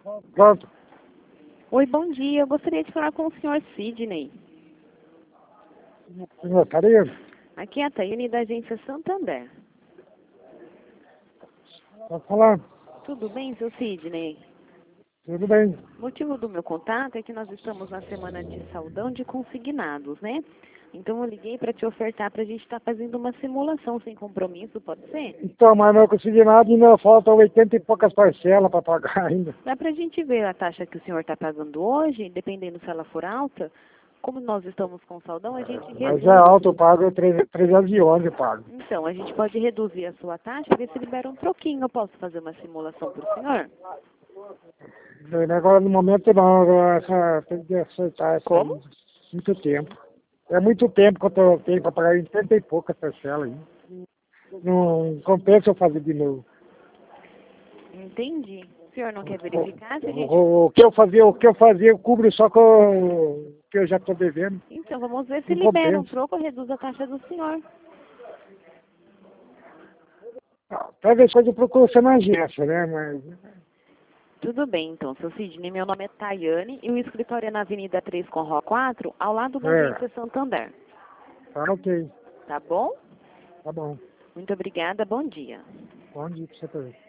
Pronto. Oi, bom dia. Eu gostaria de falar com o senhor Sidney. Senhor Carinho, Aqui é a Taiane da agência Santander. pode falar? Tudo bem, seu Sidney? Tudo bem. O motivo do meu contato é que nós estamos na semana de saudão de consignados, né? Então eu liguei para te ofertar para a gente estar fazendo uma simulação sem compromisso, pode ser? Então, mas não consegui nada e ainda falta 80 e poucas parcelas para pagar ainda. Dá para a gente ver a taxa que o senhor está pagando hoje, dependendo se ela for alta. Como nós estamos com saudão, a gente Mas reduz. é alto, eu pago 311, eu pago. Então, a gente pode reduzir a sua taxa e ver se libera um troquinho. Eu posso fazer uma simulação para o senhor? Agora, no momento, não. Agora, tem que aceitar essa Como? aí. Muito tempo. É muito tempo que eu tenho para pagar 80 e poucas parcelas aí. Não compensa eu fazer de novo. Entendi. O senhor não quer verificar se a gente... O que eu fazia, eu cubro só com o que eu já estou devendo. Então, vamos ver se Não libera um compensa. troco ou reduz a taxa do senhor. Talvez coisa eu procuro ser na agência, né? Mas Tudo bem, então, seu Sidney. Meu nome é Tayane e o escritório é na Avenida 3 com Ró 4, ao lado da agência Santander. tá ok. Tá bom? Tá bom. Muito obrigada. Bom dia. Bom dia pra você também.